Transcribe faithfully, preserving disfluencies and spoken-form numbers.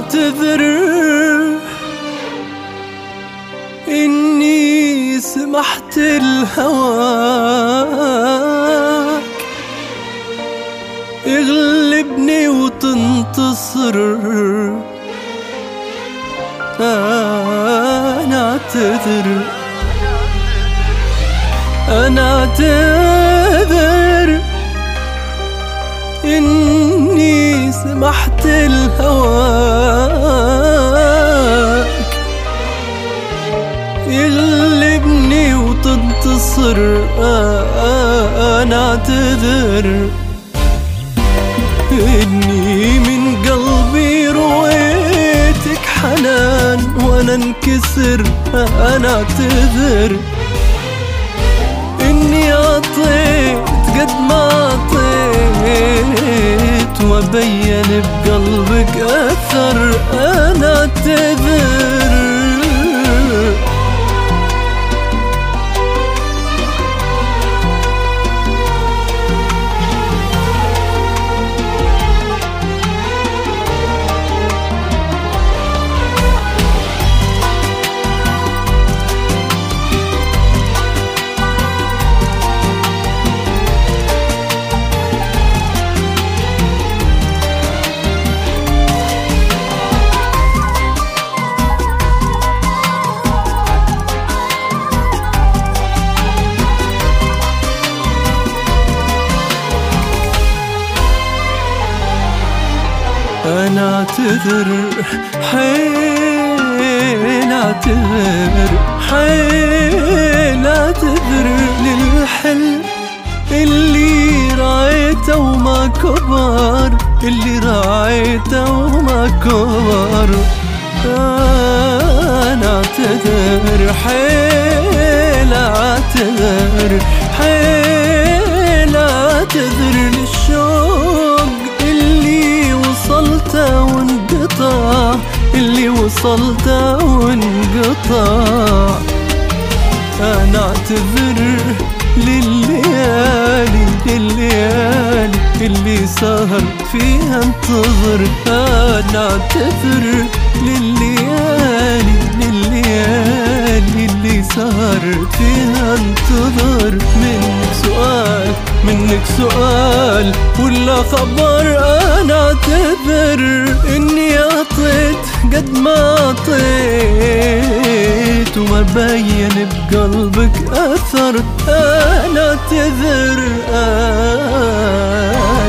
أعتذر إني سمحت لهواك يغلبني وتنتصر. أنا أعتذر أنا أعتذر إني سمحت لهواك يغلبني وتنتصر. أنا أعتذر إني من قلبي رويتك حنان وأنا انكسر. أنا أعتذر إني أعطيت قد ما أعطيت وأبين بقلبك أثر. أنا أعتذر أنا أعتذر حيل أعتذر حيل أعتذر للحلم اللي راعيته وما كبر اللي راعيته وما كبر. أنا أعتذر حيل أعتذر حيل أعتذر للشوق اللي وصلته وانقطع اللي وصلته وانقطع. أنا أعتذر لليالي لليالي اللي سهر فيها انتظر. أنا أعتذر لليالي لليالي اللي سهر فيها انتظر. منك سؤال منك سؤال ولا خبر. أنا أعتذر إني أعطيت قد ما أعطيت وما بين بقلبك أثر. أنا أعتذر.